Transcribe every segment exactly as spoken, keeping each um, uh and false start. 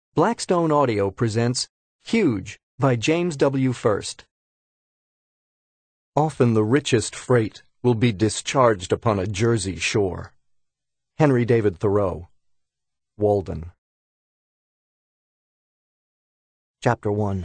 Blackstone Audio presents Huge by James W. First. Often the richest freight will be discharged upon a Jersey shore. Henry David Thoreau, Walden. Chapter one.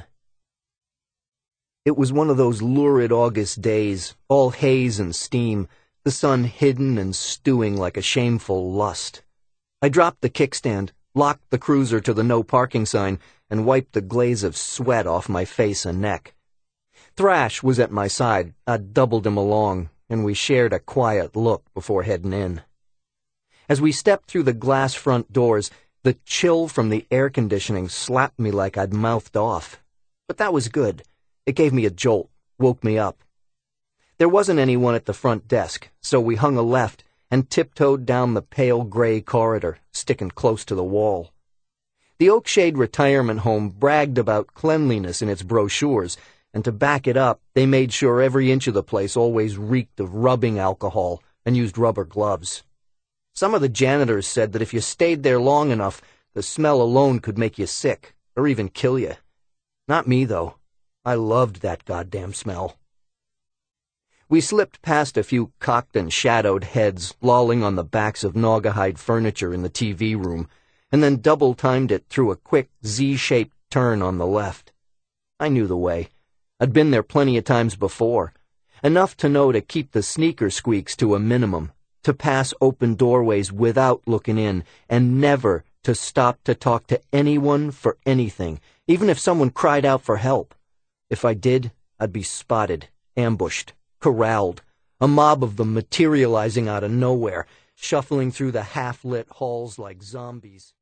It was one of those lurid August days, all haze and steam, the sun hidden and stewing like a shameful lust. I dropped the kickstand, locked the cruiser to the no parking sign, and wiped the glaze of sweat off my face and neck. Thrash was at my side. I'd doubled him along, and we shared a quiet look before heading in. As we stepped through the glass front doors, the chill from the air conditioning slapped me like I'd mouthed off. But that was good. It gave me a jolt, woke me up. There wasn't anyone at the front desk, so we hung a left and tiptoed down the pale gray corridor, sticking close to the wall. The Oakshade retirement home bragged about cleanliness in its brochures, and to back it up, they made sure every inch of the place always reeked of rubbing alcohol and used rubber gloves. Some of the janitors said that if you stayed there long enough, the smell alone could make you sick, or even kill you. Not me, though. I loved that goddamn smell. We slipped past a few cocked and shadowed heads lolling on the backs of naugahyde furniture in the T V room, and then double-timed it through a quick Z-shaped turn on the left. I knew the way. I'd been there plenty of times before, enough to know to keep the sneaker squeaks to a minimum, to pass open doorways without looking in, and never to stop to talk to anyone for anything, even if someone cried out for help. If I did, I'd be spotted, ambushed, corralled, a mob of them materializing out of nowhere, shuffling through the half-lit halls like zombies.